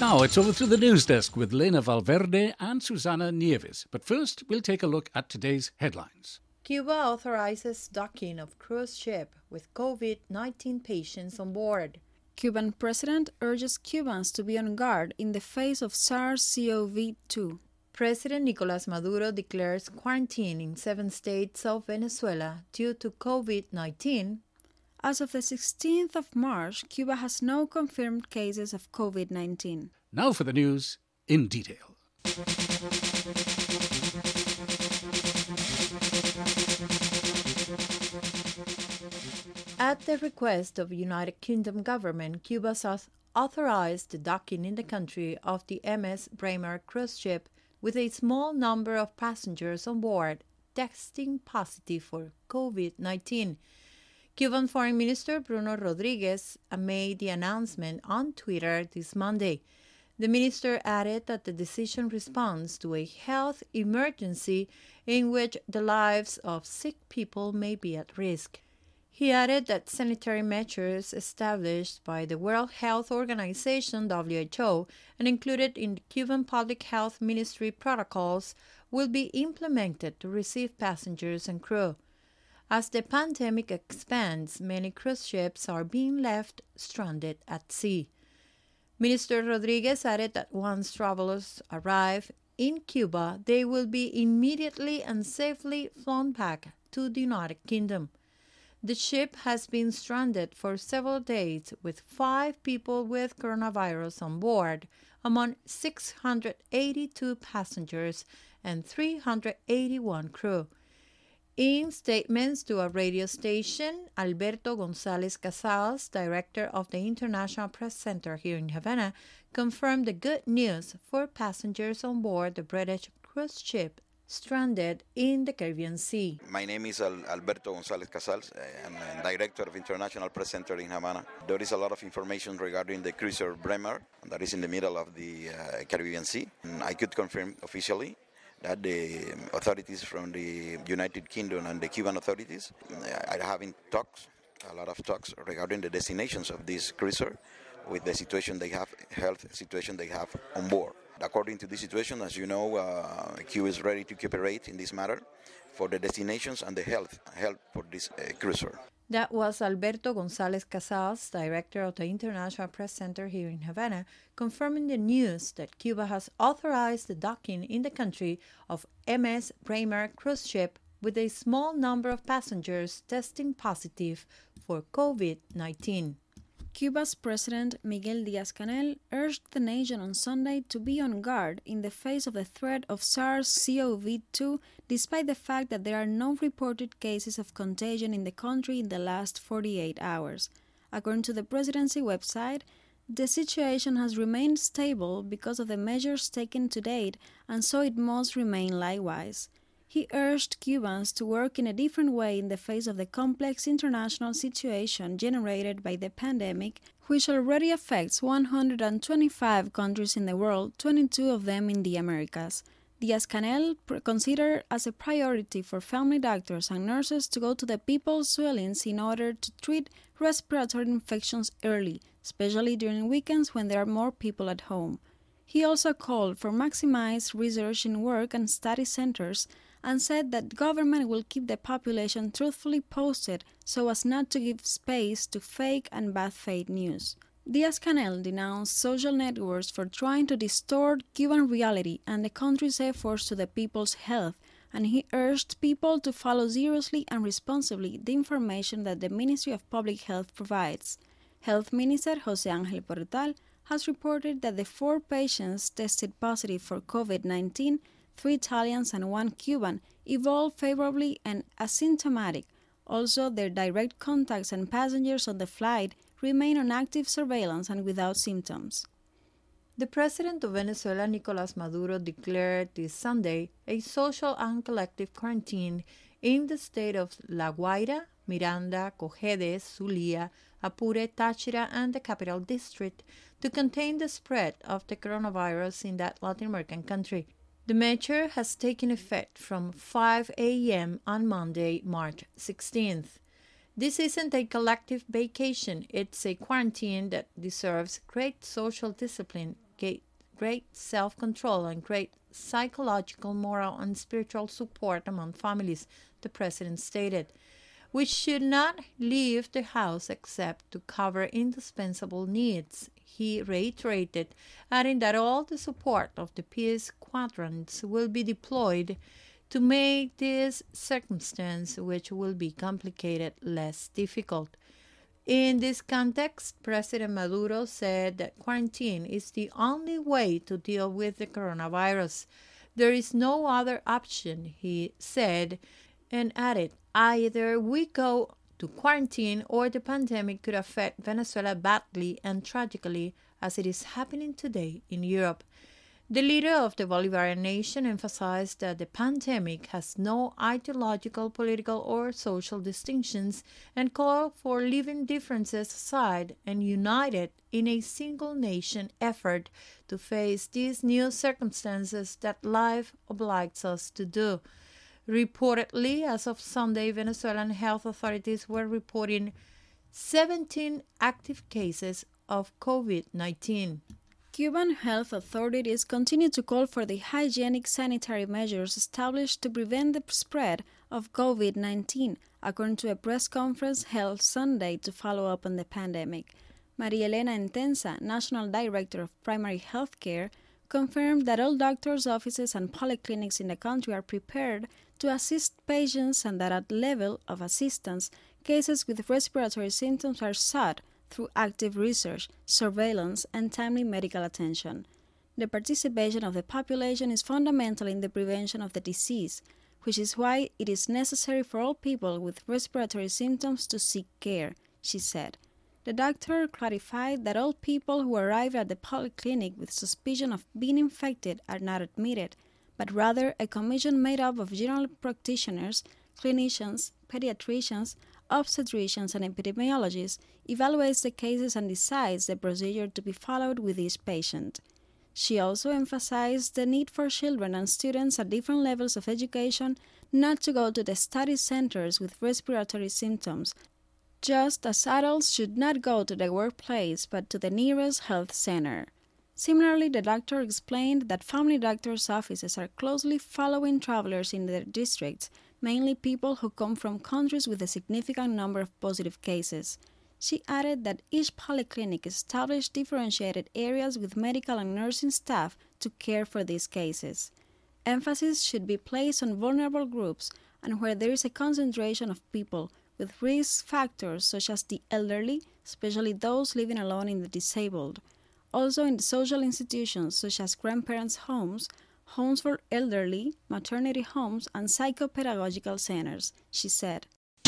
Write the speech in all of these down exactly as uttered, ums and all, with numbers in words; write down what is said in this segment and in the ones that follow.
Now it's over to the news desk with Lena Valverde and Susana Nieves. But first, we'll take a look at today's headlines. Cuba authorizes docking of cruise ship with COVID nineteen patients on board. Cuban president urges Cubans to be on guard in the face of SARS-C o V two. President Nicolás Maduro declares quarantine in seven states of Venezuela due to COVID nineteen. As of the sixteenth of March, Cuba has no confirmed cases of COVID nineteen. Now for the news in detail. At the request of the United Kingdom government, Cuba has authorized the docking in the country of the M S Bremer cruise ship with a small number of passengers on board testing positive for COVID nineteen. Cuban Foreign Minister Bruno Rodriguez made the announcement on Twitter this Monday. The minister added that the decision responds to a health emergency in which the lives of sick people may be at risk. He added that sanitary measures established by the World Health Organization W H O and included in the Cuban Public Health Ministry protocols will be implemented to receive passengers and crew. As the pandemic expands, many cruise ships are being left stranded at sea. Minister Rodriguez added that once travelers arrive in Cuba, they will be immediately and safely flown back to the United Kingdom. The ship has been stranded for several days with five people with coronavirus on board, among six hundred eighty-two passengers and three hundred eighty-one crew. In statements to a radio station, Alberto González Casals, director of the International Press Center here in Havana, confirmed the good news for passengers on board the British cruise ship stranded in the Caribbean Sea. My name is Al- Alberto González Casals. I'm a director of International Press Center in Havana. There is a lot of information regarding the cruiser Bremer that is in the middle of the uh, Caribbean Sea. And I could confirm officially that the authorities from the United Kingdom and the Cuban authorities are having talks, a lot of talks regarding the destinations of this cruiser with the situation they have, health situation they have on board. According to this situation, as you know, uh, Cuba is ready to cooperate in this matter for the destinations and the health, health for this uh, cruiser. That was Alberto González Casals, director of the International Press Center here in Havana, confirming the news that Cuba has authorized the docking in the country of M S Bremer cruise ship with a small number of passengers testing positive for COVID nineteen. Cuba's President Miguel Díaz-Canel urged the nation on Sunday to be on guard in the face of the threat of SARS-C o V two, despite the fact that there are no reported cases of contagion in the country in the last forty-eight hours. According to the presidency website, the situation has remained stable because of the measures taken to date, and so it must remain likewise. He urged Cubans to work in a different way in the face of the complex international situation generated by the pandemic, which already affects one hundred twenty-five countries in the world, twenty-two of them in the Americas. Díaz-Canel considered as a priority for family doctors and nurses to go to the people's dwellings in order to treat respiratory infections early, especially during weekends when there are more people at home. He also called for maximized research in work and study centers and said that government will keep the population truthfully posted so as not to give space to fake and bad faith news. Díaz-Canel denounced social networks for trying to distort Cuban reality and the country's efforts to the people's health, and he urged people to follow seriously and responsibly the information that the Ministry of Public Health provides. Health Minister José Ángel Portal has reported that the four patients tested positive for COVID nineteen, three Italians and one Cuban, evolved favorably and asymptomatic. Also, their direct contacts and passengers on the flight remain on active surveillance and without symptoms. The president of Venezuela, Nicolás Maduro, declared this Sunday a social and collective quarantine in the state of La Guaira, Miranda, Cojedes, Zulia, Apure, Táchira, and the Capital District to contain the spread of the coronavirus in that Latin American country. The measure has taken effect from five a.m. on Monday, March sixteenth. This isn't a collective vacation, it's a quarantine that deserves great social discipline, advocate great self-control and great psychological, moral, and spiritual support among families, the president stated, which should not leave the house except to cover indispensable needs. He reiterated, adding that all the support of the peace quadrants will be deployed to make this circumstance, which will be complicated, less difficult. In this context, President Maduro said that quarantine is the only way to deal with the coronavirus. There is no other option, he said, and added, either we go to quarantine or the pandemic could affect Venezuela badly and tragically, as it is happening today in Europe. The leader of the Bolivarian nation emphasized that the pandemic has no ideological, political, or social distinctions and called for leaving differences aside and united in a single nation effort to face these new circumstances that life obliges us to do. Reportedly, as of Sunday, Venezuelan health authorities were reporting seventeen active cases of COVID nineteen. Cuban health authorities continue to call for the hygienic sanitary measures established to prevent the spread of COVID nineteen, according to a press conference held Sunday to follow up on the pandemic. Maria Elena Entensa, National Director of Primary Health Care, confirmed that all doctors' offices and polyclinics in the country are prepared to assist patients and that at level of assistance, cases with respiratory symptoms are sought through active research, surveillance, and timely medical attention. The participation of the population is fundamental in the prevention of the disease, which is why it is necessary for all people with respiratory symptoms to seek care, she said. The doctor clarified that all people who arrive at the polyclinic with suspicion of being infected are not admitted, but rather a commission made up of general practitioners, clinicians, pediatricians, obstetricians, and epidemiologists evaluates the cases and decides the procedure to be followed with each patient. She also emphasized the need for children and students at different levels of education not to go to the study centers with respiratory symptoms, just as adults should not go to the workplace but to the nearest health center. Similarly, the doctor explained that family doctors' offices are closely following travelers in their districts, mainly people who come from countries with a significant number of positive cases. She added that each polyclinic established differentiated areas with medical and nursing staff to care for these cases. Emphasis should be placed on vulnerable groups and where there is a concentration of people with risk factors such as the elderly, especially those living alone and the disabled. Also in the social institutions such as grandparents' homes, homes for elderly, maternity homes, and psychopedagogical centers, she said.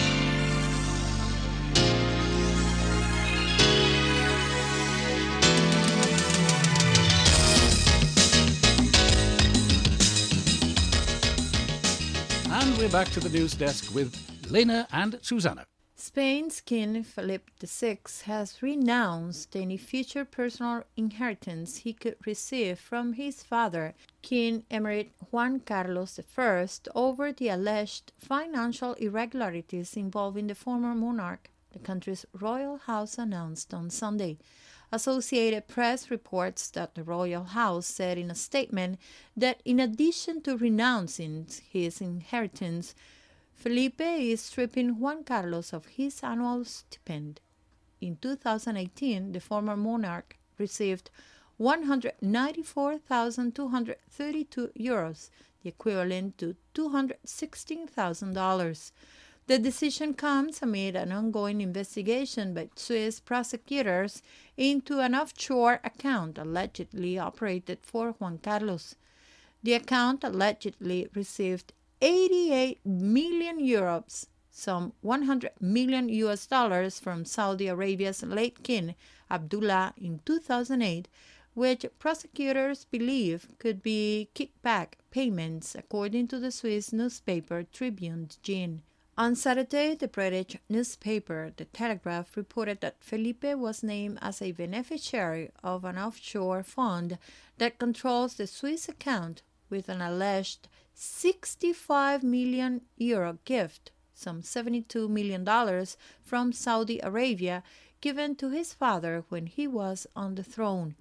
And we're back to the news desk with Lena and Susanna. Spain's King Philip the Sixth has renounced any future personal inheritance he could receive from his father, King Emirate Juan Carlos the First, over the alleged financial irregularities involving the former monarch, the country's royal house announced on Sunday. Associated Press reports that the royal house said in a statement that in addition to renouncing his inheritance, Felipe is stripping Juan Carlos of his annual stipend. In two thousand eighteen, the former monarch received one hundred ninety-four thousand two hundred thirty-two euros, the equivalent to two hundred sixteen thousand dollars. The decision comes amid an ongoing investigation by Swiss prosecutors into an offshore account allegedly operated for Juan Carlos. The account allegedly received eighty-eight million euros, some one hundred million U S dollars from Saudi Arabia's late king Abdullah in two thousand eight, which prosecutors believe could be kickback payments, according to the Swiss newspaper Tribune Gene. On Saturday, the British newspaper The Telegraph reported that Felipe was named as a beneficiary of an offshore fund that controls the Swiss account with an alleged sixty-five million euro gift, some seventy-two million dollars, from Saudi Arabia, given to his father when he was on the throne.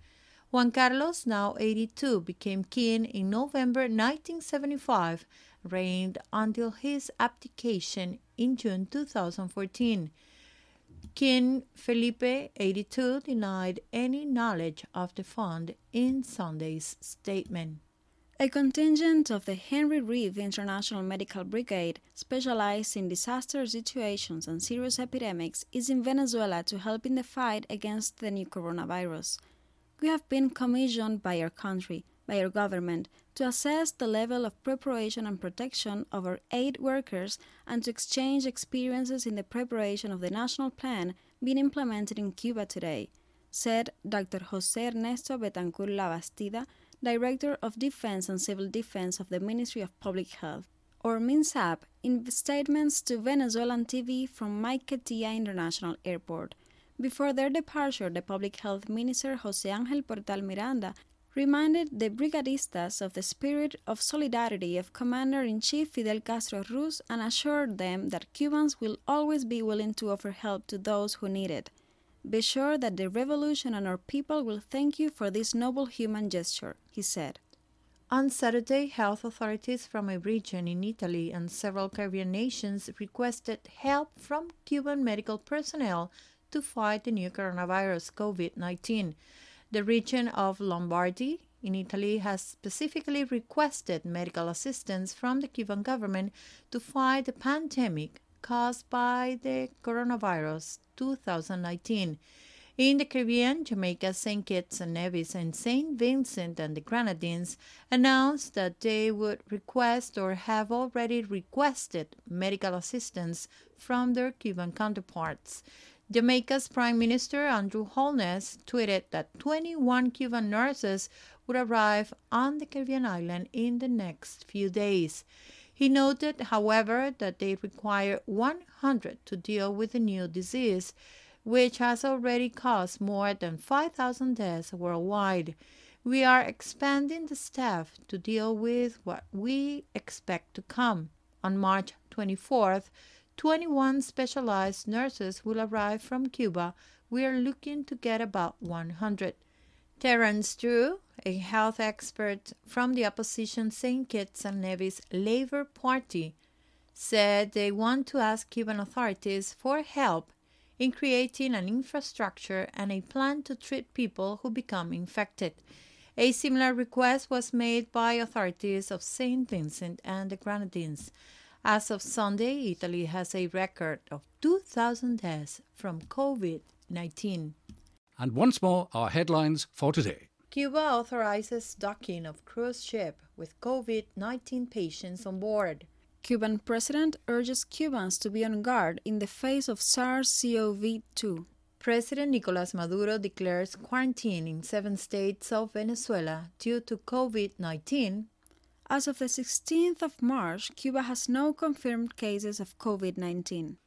Juan Carlos, now eighty-two, became king in November nineteen seventy-five, reigned until his abdication in June two thousand fourteen. King Felipe, eighty-two, denied any knowledge of the fund in Sunday's statement. A contingent of the Henry Reeve International Medical Brigade, specialized in disaster situations and serious epidemics, is in Venezuela to help in the fight against the new coronavirus. We have been commissioned by our country, by our government, to assess the level of preparation and protection of our aid workers and to exchange experiences in the preparation of the national plan being implemented in Cuba today, said Doctor José Ernesto Betancourt Labastida, Director of Defense and Civil Defense of the Ministry of Public Health, or MINSAP, in statements to Venezuelan T V from Maiquetía International Airport. Before their departure, the Public Health Minister José Ángel Portal Miranda reminded the brigadistas of the spirit of solidarity of Commander-in-Chief Fidel Castro Ruz and assured them that Cubans will always be willing to offer help to those who need it. Be sure that the revolution and our people will thank you for this noble human gesture, he said. On Saturday, health authorities from a region in Italy and several Caribbean nations requested help from Cuban medical personnel to fight the new coronavirus, COVID nineteen. The region of Lombardy in Italy has specifically requested medical assistance from the Cuban government to fight the pandemic caused by the coronavirus two thousand nineteen. In the Caribbean, Jamaica, Saint Kitts and Nevis, and Saint Vincent and the Grenadines announced that they would request or have already requested medical assistance from their Cuban counterparts. Jamaica's Prime Minister Andrew Holness tweeted that twenty-one Cuban nurses would arrive on the Caribbean island in the next few days. He noted, however, that they require one hundred to deal with the new disease, which has already caused more than five thousand deaths worldwide. We are expanding the staff to deal with what we expect to come. On March twenty-fourth, twenty-one specialized nurses will arrive from Cuba. We are looking to get about one hundred. Terence Drew, a health expert from the opposition Saint Kitts and Nevis Labour Party, said they want to ask Cuban authorities for help in creating an infrastructure and a plan to treat people who become infected. A similar request was made by authorities of Saint Vincent and the Grenadines. As of Sunday, Italy has a record of two thousand deaths from COVID nineteen. And once more, our headlines for today. Cuba authorizes docking of cruise ship with COVID nineteen patients on board. Cuban president urges Cubans to be on guard in the face of SARS-C o V two. President Nicolás Maduro declares quarantine in seven states of Venezuela due to COVID nineteen. As of the sixteenth of March, Cuba has no confirmed cases of COVID nineteen.